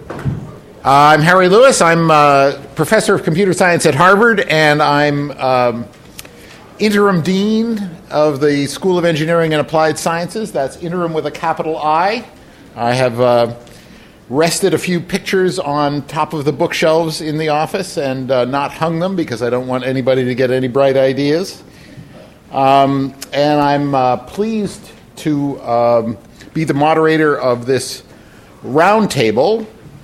I'm Harry Lewis. I'm a professor of computer science at Harvard, and I'm interim dean of the School of Engineering and Applied Sciences. That's interim with a capital I. I have rested a few pictures on top of the bookshelves in the office and not hung them because I don't want anybody to get any bright ideas. And I'm pleased to be the moderator of this roundtable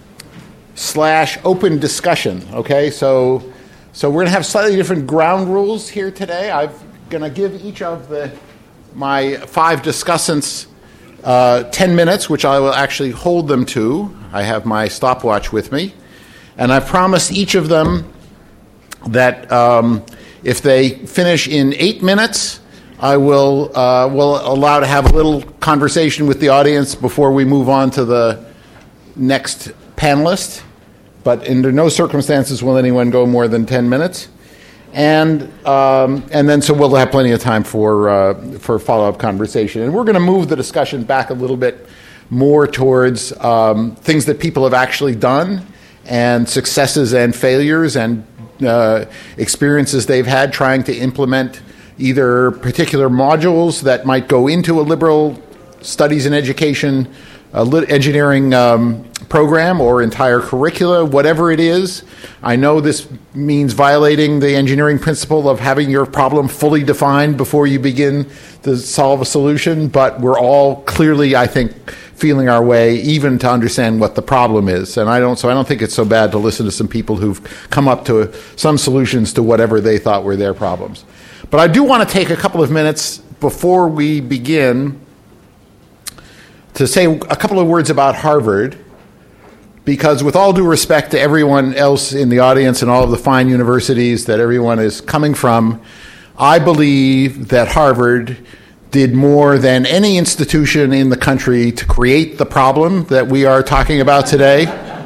/ open discussion. Okay, so we're going to have slightly different ground rules here today. I'm going to give each of my 5 discussants 10 minutes, which I will actually hold them to. I have my stopwatch with me, and I've promised each of them that if they finish in 8 minutes, I will allow to have a little conversation with the audience before we move on to the next panelist, but under no circumstances will anyone go more than 10 minutes. And then so we'll have plenty of time for follow-up conversation. And we're going to move the discussion back a little bit more towards things that people have actually done and successes and failures and experiences they've had trying to implement either particular modules that might go into a liberal studies and education engineering program or entire curricula, whatever it is. I know this means violating the engineering principle of having your problem fully defined before you begin to solve a solution, but we're all clearly, I think, feeling our way even to understand what the problem is. And I don't think it's so bad to listen to some people who've come up to some solutions to whatever they thought were their problems. But I do want to take a couple of minutes before we begin to say a couple of words about Harvard, because with all due respect to everyone else in the audience and all of the fine universities that everyone is coming from, I believe that Harvard did more than any institution in the country to create the problem that we are talking about today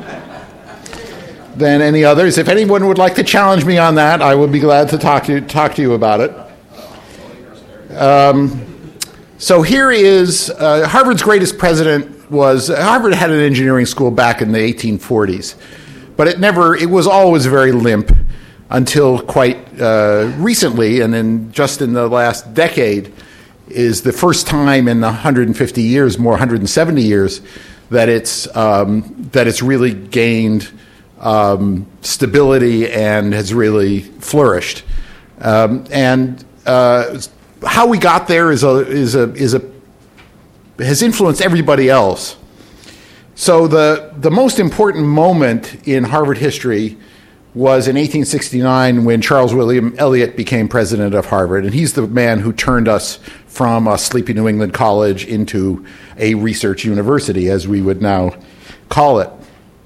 than any others. If anyone would like to challenge me on that, I would be glad to talk to you about it. So here is Harvard's greatest president was Harvard had an engineering school back in the 1840s, but it was always very limp until quite recently, and then just in the last decade is the first time in 150 years, 170 years, that it's really gained stability and has really flourished. How we got there has influenced everybody else. So the most important moment in Harvard history was in 1869 when Charles William Eliot became president of Harvard, and he's the man who turned us from a sleepy New England college into a research university, as we would now call it.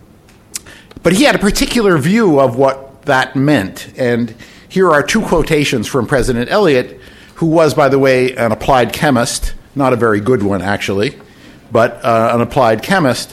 But he had a particular view of what that meant, and here are 2 quotations from President Eliot, who was, by the way, an applied chemist, not a very good one, actually, but an applied chemist,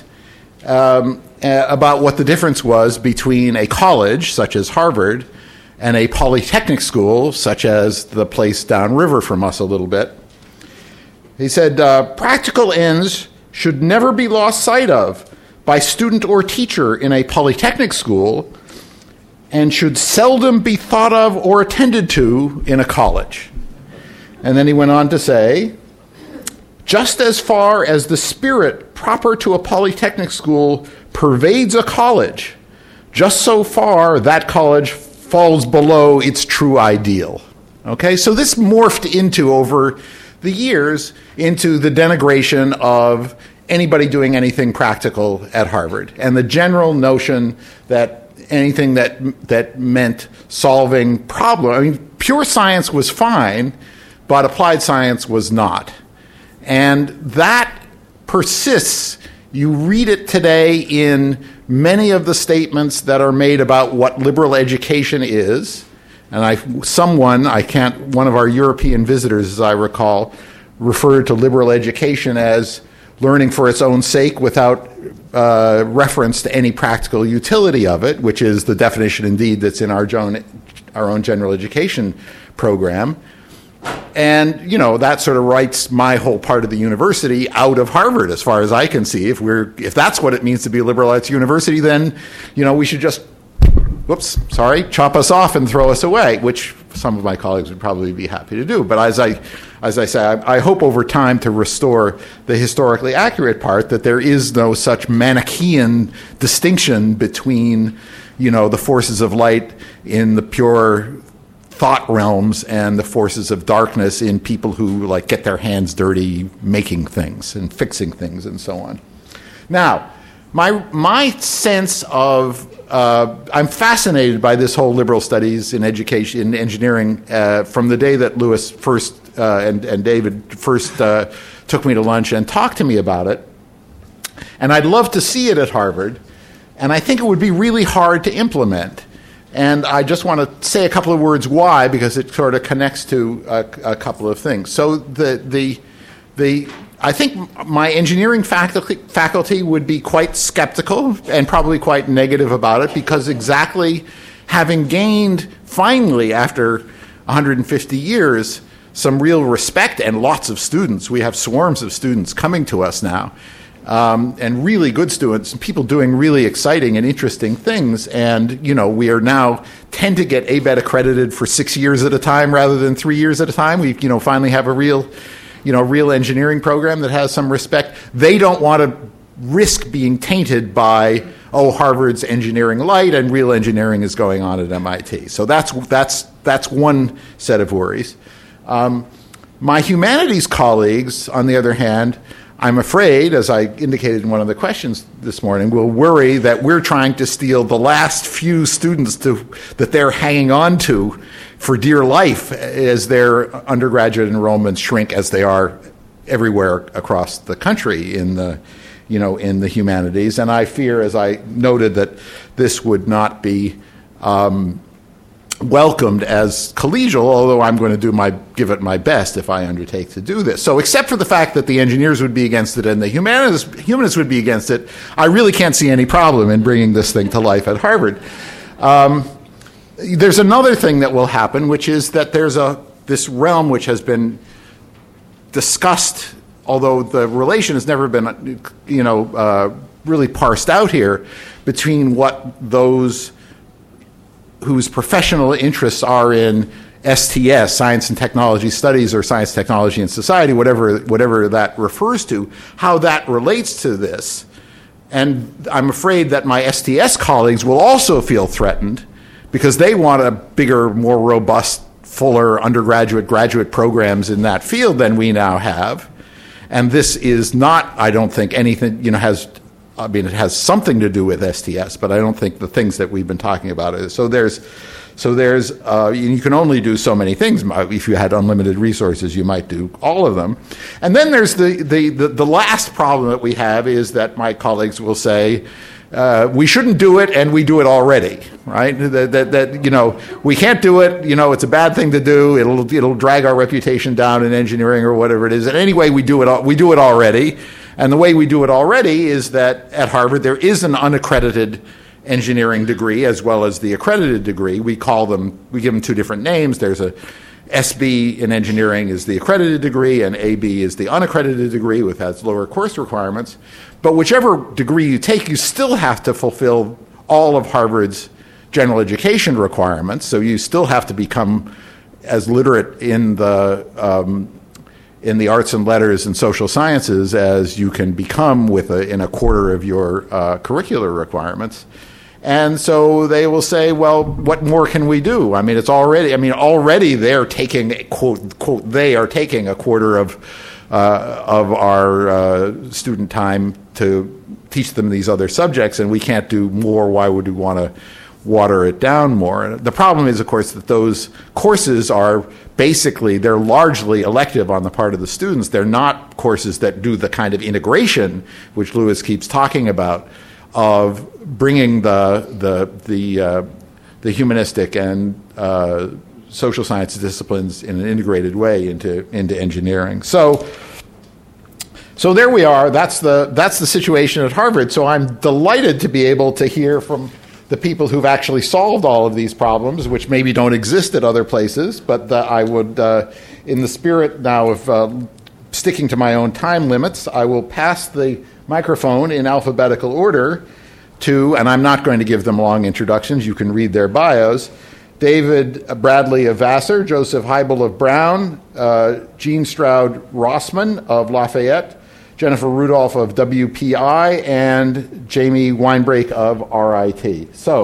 about what the difference was between a college, such as Harvard, and a polytechnic school, such as the place downriver from us a little bit. He said, practical ends should never be lost sight of by student or teacher in a polytechnic school and should seldom be thought of or attended to in a college. And then he went on to say, just as far as the spirit proper to a polytechnic school pervades a college, just so far that college falls below its true ideal. Okay, so this morphed into, over the years, into the denigration of anybody doing anything practical at Harvard, and the general notion that anything that meant solving problems, I mean, pure science was fine, but applied science was not. And that persists. You read it today in many of the statements that are made about what liberal education is. And one of our European visitors, as I recall, referred to liberal education as learning for its own sake without reference to any practical utility of it, which is the definition indeed that's in our own general education program. And, that sort of writes my whole part of the university out of Harvard, as far as I can see. If that's what it means to be a liberal arts university, then, we should just, chop us off and throw us away, which some of my colleagues would probably be happy to do. But as I say, I hope over time to restore the historically accurate part, that there is no such Manichaean distinction between, the forces of light in the pure thought realms and the forces of darkness in people who get their hands dirty making things and fixing things and so on. Now, my sense of I'm fascinated by this whole liberal studies in education, in engineering, from the day that Louis first and David first took me to lunch and talked to me about it. And I'd love to see it at Harvard, and I think it would be really hard to implement. And I just want to say a couple of words why, because it sort of connects to a couple of things. So I think my engineering faculty would be quite skeptical and probably quite negative about it, because exactly having gained finally after 150 years some real respect and lots of students, we have swarms of students coming to us now, and really good students, people doing really exciting and interesting things. And, we are now tend to get ABET accredited for 6 years at a time rather than 3 years at a time. We, finally have a real engineering program that has some respect. They don't want to risk being tainted by, Harvard's engineering light and real engineering is going on at MIT. So that's one set of worries. My humanities colleagues, on the other hand, I'm afraid, as I indicated in one of the questions this morning, will worry that we're trying to steal the last few students that they're hanging on to for dear life as their undergraduate enrollments shrink, as they are everywhere across the country in the humanities. And I fear, as I noted, that this would not be welcomed as collegial, although I'm going to give it my best if I undertake to do this. So except for the fact that the engineers would be against it and the humanists would be against it, I really can't see any problem in bringing this thing to life at Harvard. There's another thing that will happen, which is that there's this realm which has been discussed, although the relation has never been, really parsed out here, between what those whose professional interests are in STS, Science and Technology Studies, or Science, Technology, and Society, whatever that refers to, how that relates to this. And I'm afraid that my STS colleagues will also feel threatened, because they want a bigger, more robust, fuller undergraduate, graduate programs in that field than we now have. And this is not, I don't think, anything, it has something to do with STS, but I don't think the things that we've been talking about is. So there's, you can only do so many things. If you had unlimited resources, you might do all of them. And then there's the last problem that we have is that my colleagues will say, we shouldn't do it, and we do it already, right? That we can't do it. It's a bad thing to do. It'll drag our reputation down in engineering or whatever it is. And anyway, we do it already. And the way we do it already is that at Harvard there is an unaccredited engineering degree as well as the accredited degree. We give them two different names. There's a SB in engineering is the accredited degree, and AB is the unaccredited degree, which has lower course requirements. But whichever degree you take, you still have to fulfill all of Harvard's general education requirements. So you still have to become as literate in the arts and letters and social sciences as you can become in a quarter of your curricular requirements. And so they will say, well, what more can we do? Already they're taking, quote, they are taking a quarter of our student time to teach them these other subjects, and we can't do more. Why would we want to water it down more? And the problem is, of course, that those courses are they're largely elective on the part of the students. They're not courses that do the kind of integration which Louis keeps talking about, of bringing the humanistic and social science disciplines in an integrated way into engineering. So there we are. That's the situation at Harvard. So I'm delighted to be able to hear from the people who've actually solved all of these problems, which maybe don't exist at other places, but I would, in the spirit now of sticking to my own time limits, I will pass the microphone in alphabetical order to, and I'm not going to give them long introductions, you can read their bios, David Bradley of Vassar, Joseph Heibel of Brown, Gene Stroud Rossman of Lafayette, Jennifer Rudolph of WPI, and Jamie Weinbrake of RIT. So